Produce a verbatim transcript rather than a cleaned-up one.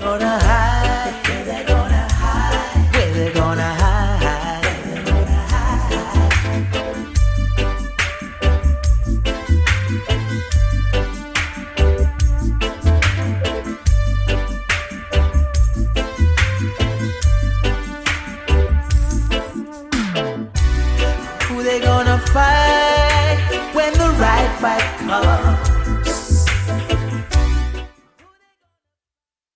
gonna hide? Where they gonna hide? Where they gonna hide? Where they gonna hide? Who they gonna fight when the right fight comes?